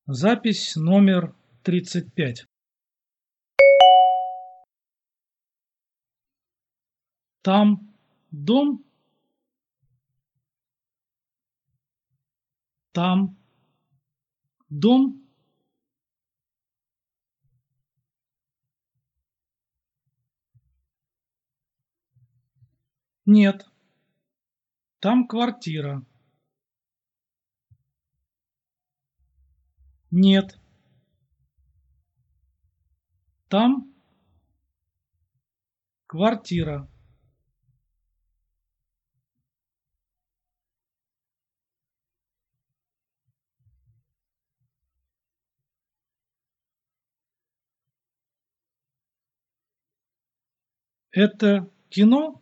Запись номер 35. Там дом? Там дом? Нет, там квартира. Нет, там квартира. Это кино?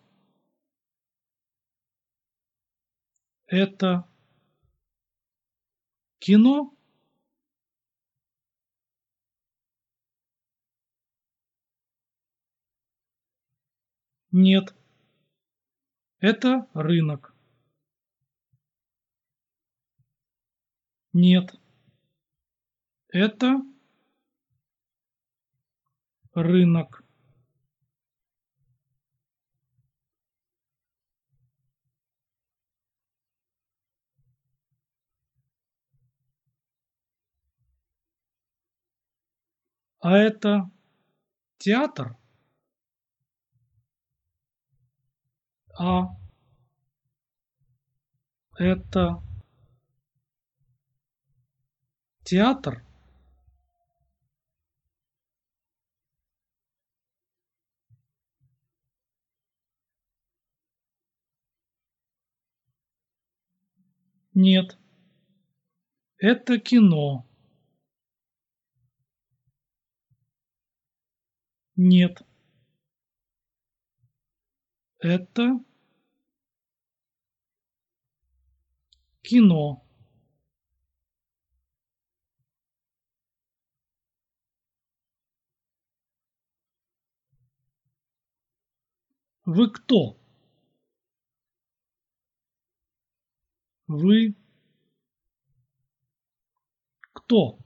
Это кино? Нет, это рынок. Нет, это рынок. А это театр? А это театр? Нет, это кино. Нет, это кино. Вы кто? Вы кто?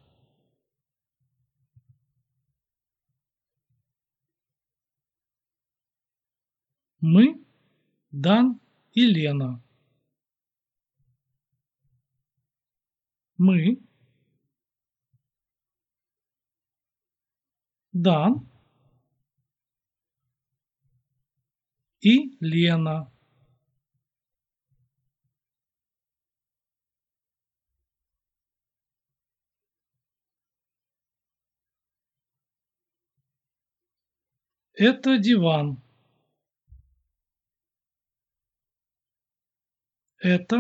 Мы Дан и Лена. Мы Дан и Лена. Это диван. Это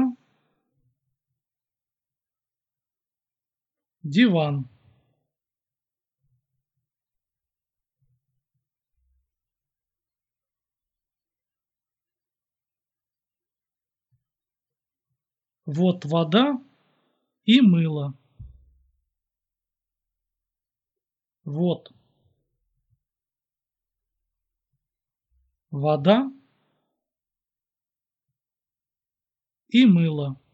диван. Вот вода и мыло. Вот вода и мыло.